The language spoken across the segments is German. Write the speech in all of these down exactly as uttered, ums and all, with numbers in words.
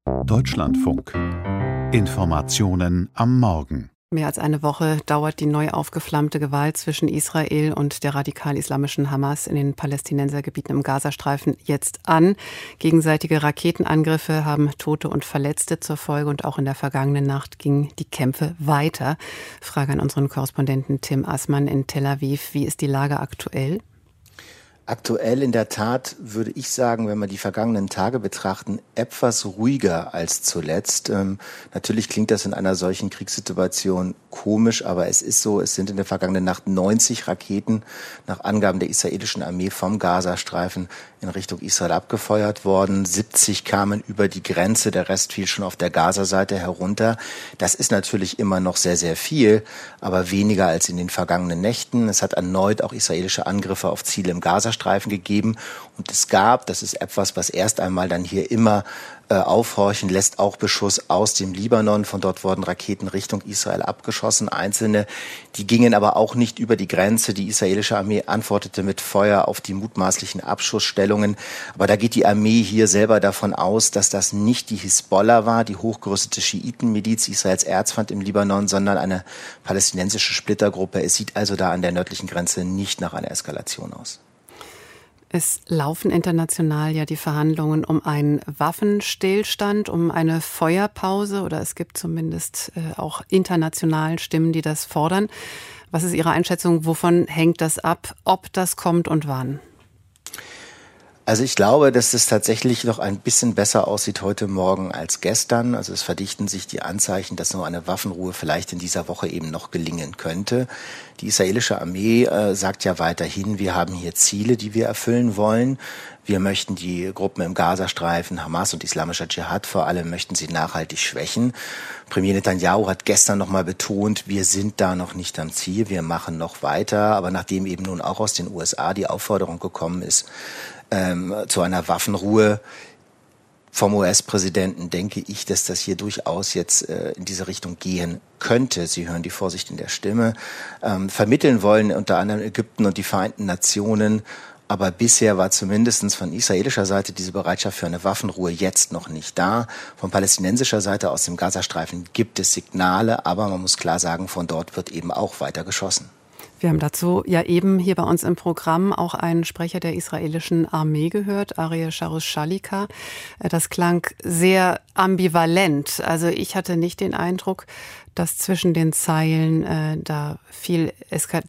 Deutschlandfunk. Informationen am Morgen. Mehr als eine Woche dauert die neu aufgeflammte Gewalt zwischen Israel und der radikal-islamischen Hamas in den Palästinensergebieten im Gazastreifen jetzt an. Gegenseitige Raketenangriffe haben Tote und Verletzte zur Folge und auch in der vergangenen Nacht gingen die Kämpfe weiter. Frage an unseren Korrespondenten Tim Assmann in Tel Aviv. Wie ist die Lage aktuell? Aktuell in der Tat würde ich sagen, wenn wir die vergangenen Tage betrachten, etwas ruhiger als zuletzt. Ähm, natürlich klingt das in einer solchen Kriegssituation komisch, aber es ist so, es sind in der vergangenen Nacht neunzig Raketen nach Angaben der israelischen Armee vom Gazastreifen in Richtung Israel abgefeuert worden. siebzig kamen über die Grenze, der Rest fiel schon auf der Gaza-Seite herunter. Das ist natürlich immer noch sehr, sehr viel, aber weniger als in den vergangenen Nächten. Es hat erneut auch israelische Angriffe auf Ziele im Gazastreifen gegeben und es gab, das ist etwas, was erst einmal dann hier immer äh, aufhorchen lässt, auch Beschuss aus dem Libanon. Von dort wurden Raketen Richtung Israel abgeschossen, einzelne. Die gingen aber auch nicht über die Grenze. Die israelische Armee antwortete mit Feuer auf die mutmaßlichen Abschussstellungen. Aber da geht die Armee hier selber davon aus, dass das nicht die Hisbollah war, die hochgerüstete Schiitenmiliz, Israels Erzfeind im Libanon, sondern eine palästinensische Splittergruppe. Es sieht also da an der nördlichen Grenze nicht nach einer Eskalation aus. Es laufen international ja die Verhandlungen um einen Waffenstillstand, um eine Feuerpause, oder es gibt zumindest äh, auch international Stimmen, die das fordern. Was ist Ihre Einschätzung? Wovon hängt das ab, ob das kommt und wann? Also ich glaube, dass es tatsächlich noch ein bisschen besser aussieht heute Morgen als gestern. Also es verdichten sich die Anzeichen, dass nur eine Waffenruhe vielleicht in dieser Woche eben noch gelingen könnte. Die israelische Armee äh, sagt ja weiterhin, wir haben hier Ziele, die wir erfüllen wollen. Wir möchten die Gruppen im Gazastreifen, Hamas und Islamischer Dschihad vor allem, möchten sie nachhaltig schwächen. Premier Netanyahu hat gestern nochmal betont, wir sind da noch nicht am Ziel, wir machen noch weiter. Aber nachdem eben nun auch aus den U S A die Aufforderung gekommen ist, ähm, zu einer Waffenruhe vom U S-Präsidenten, denke ich, dass das hier durchaus jetzt äh, in diese Richtung gehen könnte. Sie hören die Vorsicht in der Stimme. Ähm, vermitteln wollen unter anderem Ägypten und die Vereinten Nationen. Aber bisher war zumindest von israelischer Seite diese Bereitschaft für eine Waffenruhe jetzt noch nicht da. Von palästinensischer Seite aus dem Gazastreifen gibt es Signale, aber man muss klar sagen, von dort wird eben auch weiter geschossen. Wir haben dazu ja eben hier bei uns im Programm auch einen Sprecher der israelischen Armee gehört, Aryeh Sharush-Shalika. Das klang sehr ambivalent. Also ich hatte nicht den Eindruck, dass zwischen den Zeilen äh, da viel Eska-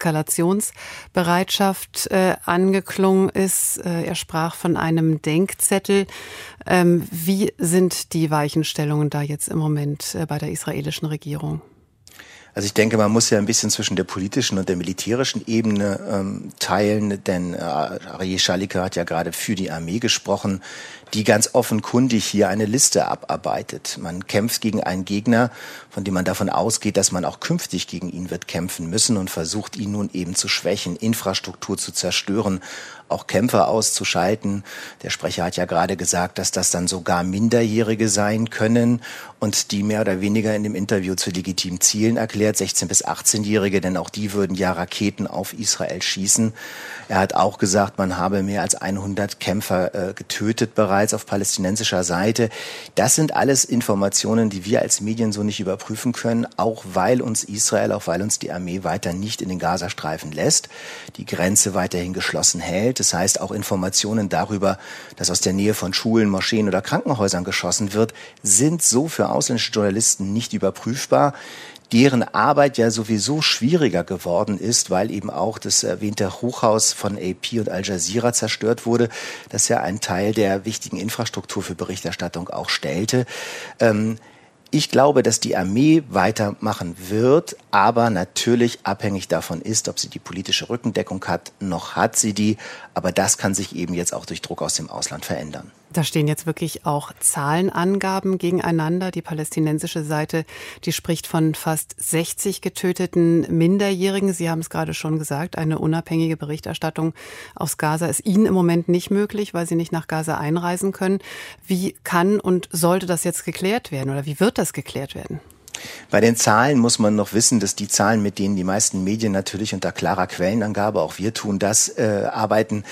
Deeskalationsbereitschaft äh, angeklungen ist. Äh, er sprach von einem Denkzettel. Ähm, wie sind die Weichenstellungen da jetzt im Moment äh, bei der israelischen Regierung? Also ich denke, man muss ja ein bisschen zwischen der politischen und der militärischen Ebene ähm, teilen, denn äh, Aryeh Shalika hat ja gerade für die Armee gesprochen, die ganz offenkundig hier eine Liste abarbeitet. Man kämpft gegen einen Gegner, von dem man davon ausgeht, dass man auch künftig gegen ihn wird kämpfen müssen und versucht, ihn nun eben zu schwächen, Infrastruktur zu zerstören, auch Kämpfer auszuschalten. Der Sprecher hat ja gerade gesagt, dass das dann sogar Minderjährige sein können und die mehr oder weniger in dem Interview zu legitimen Zielen erklärt, sechzehn- bis achtzehnjährige, denn auch die würden ja Raketen auf Israel schießen. Er hat auch gesagt, man habe mehr als hundert Kämpfer äh, getötet bereits auf palästinensischer Seite. Das sind alles Informationen, die wir als Medien so nicht überprüfen können, auch weil uns Israel, auch weil uns die Armee weiter nicht in den Gazastreifen lässt, die Grenze weiterhin geschlossen hält. Das heißt, auch Informationen darüber, dass aus der Nähe von Schulen, Moscheen oder Krankenhäusern geschossen wird, sind so für ausländische Journalisten nicht überprüfbar, deren Arbeit ja sowieso schwieriger geworden ist, weil eben auch das erwähnte Hochhaus von A P und Al Jazeera zerstört wurde, das ja einen Teil der wichtigen Infrastruktur für Berichterstattung auch stellte. Ähm, Ich glaube, dass die Armee weitermachen wird, aber natürlich abhängig davon ist, ob sie die politische Rückendeckung hat, noch hat sie die. Aber das kann sich eben jetzt auch durch Druck aus dem Ausland verändern. Da stehen jetzt wirklich auch Zahlenangaben gegeneinander. Die palästinensische Seite, die spricht von fast sechzig getöteten Minderjährigen. Sie haben es gerade schon gesagt, eine unabhängige Berichterstattung aus Gaza ist Ihnen im Moment nicht möglich, weil Sie nicht nach Gaza einreisen können. Wie kann und sollte das jetzt geklärt werden oder wie wird das geklärt werden? Bei den Zahlen muss man noch wissen, dass die Zahlen, mit denen die meisten Medien natürlich unter klarer Quellenangabe, auch wir tun das, äh, arbeiten,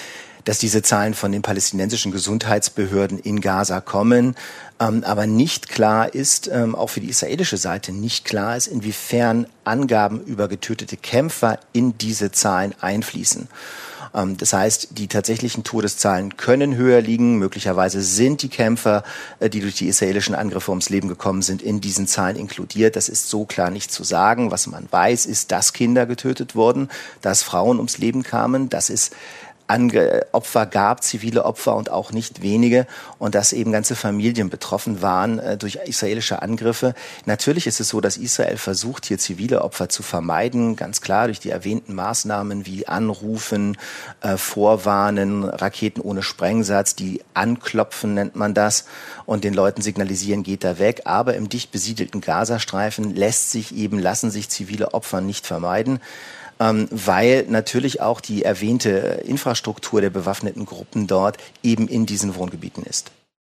dass diese Zahlen von den palästinensischen Gesundheitsbehörden in Gaza kommen. Ähm, aber nicht klar ist, ähm, auch für die israelische Seite nicht klar ist, inwiefern Angaben über getötete Kämpfer in diese Zahlen einfließen. Ähm, das heißt, die tatsächlichen Todeszahlen können höher liegen. Möglicherweise sind die Kämpfer, äh, die durch die israelischen Angriffe ums Leben gekommen sind, in diesen Zahlen inkludiert. Das ist so klar nicht zu sagen. Was man weiß, ist, dass Kinder getötet wurden, dass Frauen ums Leben kamen, dass es Ange- Opfer gab, zivile Opfer und auch nicht wenige, und dass eben ganze Familien betroffen waren äh, durch israelische Angriffe. Natürlich ist es so, dass Israel versucht, hier zivile Opfer zu vermeiden, ganz klar durch die erwähnten Maßnahmen wie Anrufen, äh, Vorwarnen, Raketen ohne Sprengsatz, die anklopfen nennt man das, und den Leuten signalisieren, geht da weg. Aber im dicht besiedelten Gazastreifen lässt sich eben, lassen sich zivile Opfer nicht vermeiden, weil natürlich auch die erwähnte Infrastruktur der bewaffneten Gruppen dort eben in diesen Wohngebieten ist.